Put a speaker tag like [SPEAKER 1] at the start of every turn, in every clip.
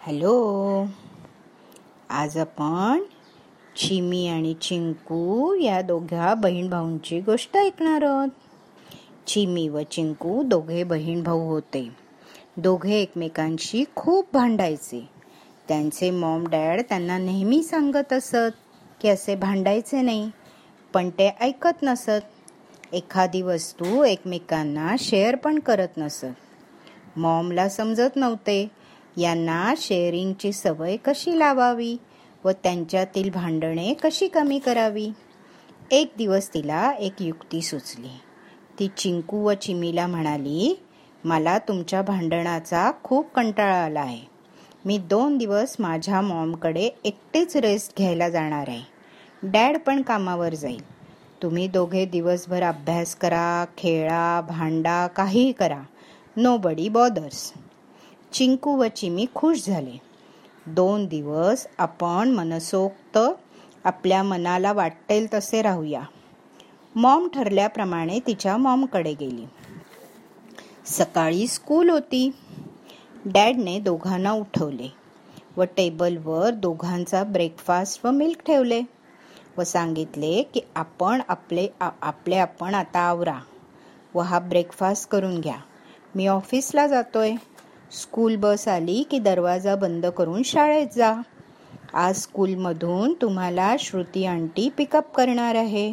[SPEAKER 1] Hello. आज आपण चिमी आणि चिंकू या दोघ्या बहीण भाऊंची गोष्ट ऐकणार आहोत. चिमी व चिंकू दोघे बहीण भाऊ होते. दोघे एकमेकांशी खूप भांडायचे. त्यांचे मॉम डॅड त्यांना नेहमी सांगत असत की असे भांडायचे नाही, पण ते ऐकत नसत. एखादी वस्तू एकमेकांना शेअर पण करत नसत. मॉमला समजत नव्हते यांना शेअरिंगची सवय कशी लावावी व त्यांच्यातील भांडणे कशी कमी करावी. एक दिवस तिला एक युक्ती सुचली. ती चिंकू व चिमीला म्हणाली, मला तुमच्या भांडणाचा खूप कंटाळा आला आहे. मी 2 दिवस माझ्या मॉमकडे एकटेच रेस्ट घ्यायला जाणार आहे. डॅड पण कामावर जाईल. तुम्ही दोघे दिवसभर अभ्यास करा, खेळा, भांडा, काहीही करा. Nobody bothers. चिंकू व चिमी खुश झाले. 2 दिवस आपण मनसोक्त आपल्या मनाला वाटेल तसे राहूया. मॉम ठरल्याप्रमाणे तिच्या मॉमकडे गेली. सकाळी स्कूल होती. डॅडने दोघांना उठवले व टेबलवर दोघांचा ब्रेकफास्ट व मिल्क ठेवले व सांगितले की आपण आता आवरा व हा ब्रेकफास्ट करून घ्या. मी ऑफिसला जातोय. स्कूल बस आली की दरवाजा बंद करून शाळेत जा. आज स्कूलमधून तुम्हाला श्रुती आंटी पिकअप करणार आहे.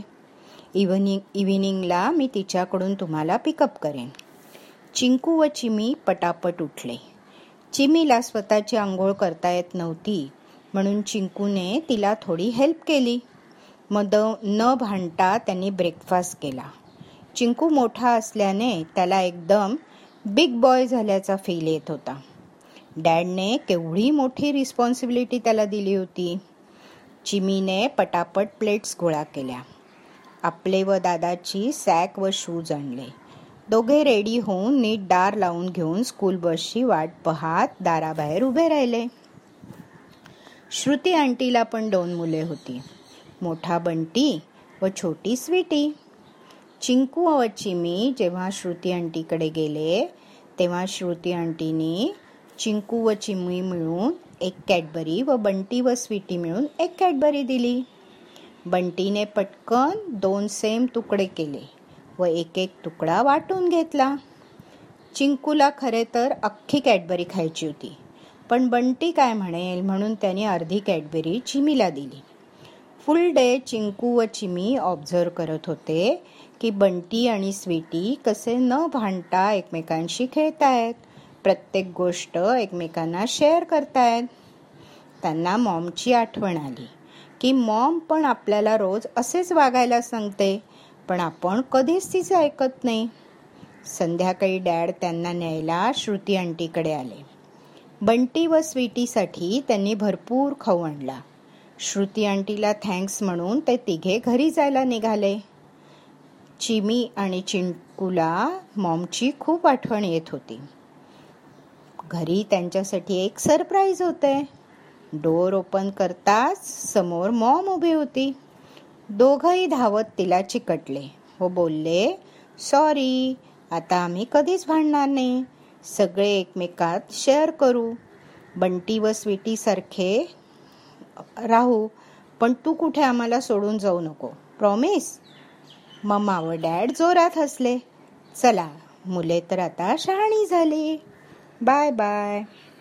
[SPEAKER 1] इव्हिनिंगला मी तिच्याकडून तुम्हाला पिकअप करेन. चिंकू व चिमी पटापट उठले. चिमीला स्वतःची आंघोळ करता येत नव्हती, म्हणून चिंकूने तिला थोडी हेल्प केली. मग न भांडता त्यांनी ब्रेकफास्ट केला. चिंकू मोठा असल्याने त्याला एकदम बिग बॉय झाल्याचा फील येत होता. डॅडने केवढी मोठी रिस्पॉन्सिबिलिटी त्याला दिली होती. चिमीने पटापट प्लेट्स गोळा केल्या. आपले व दादाची सॅक व शूज आणले. दोघे रेडी होऊन नीट दार लावून घेऊन स्कूल बसची वाट पाहत दाराबाहेर उभे राहिले. श्रुती आंटीला पण 2 मुले होती, मोठा बंटी व छोटी स्वीटी. चिंकू व चिमी जेव्हा श्रुती आंटीकडे गेले तेव्हा श्रुती आंटीने चिंकू व चिमी मिळून 1 कॅडबरी व बंटी व स्वीटी मिळून 1 कॅडबरी दिली. बंटीने पटकन 2 सेम तुकडे केले व 1 तुकडा वाटून घेतला. चिंकूला खरे तर अख्खी कॅडबरी खायची होती, पण बंटी काय म्हणेल म्हणून त्याने अर्धी कॅडबरी चिमीला दिली. फुल डे चिंकू व चिमी ऑब्झर्व करत होते की बंटी आणि स्वीटी कसे न भांडता एकमेकांशी खेळतायत, प्रत्येक गोष्ट एकमेकांना शेअर करतायत. त्यांना मॉमची आठवण आली की मॉम पण आपल्याला रोज असेच वागायला सांगते, पण आपण कधीच तिचे ऐकत नाही. संध्याकाळी डॅड त्यांना न्यायला श्रुती आंटीकडे आले. बंटी व स्वीटीसाठी त्यांनी भरपूर खाऊ आणला. श्रुती आंटीला थँक्स म्हणून ते तिघे घरी जायला निघाले. चिमी आणि चिंकूला मॉमची खूप आठवण येत होती. घरी त्यांच्यासाठी एक सरप्राईज होते. डोर ओपन करताच समोर मॉम उभी होती. दोघंही धावत तिला चिकटले व बोलले, सॉरी, आता आम्ही कधीच भांडणार नाही. सगळे एकमेकात शेअर करू. बंटी व स्वीटी सारखे राहू, पण तू कुठे आम्हाला सोडून जाऊ नको. प्रॉमिस. मम्मा व डॅड जोरात हसले. चला, मुले तर आता शहाणी झाली. Bye bye.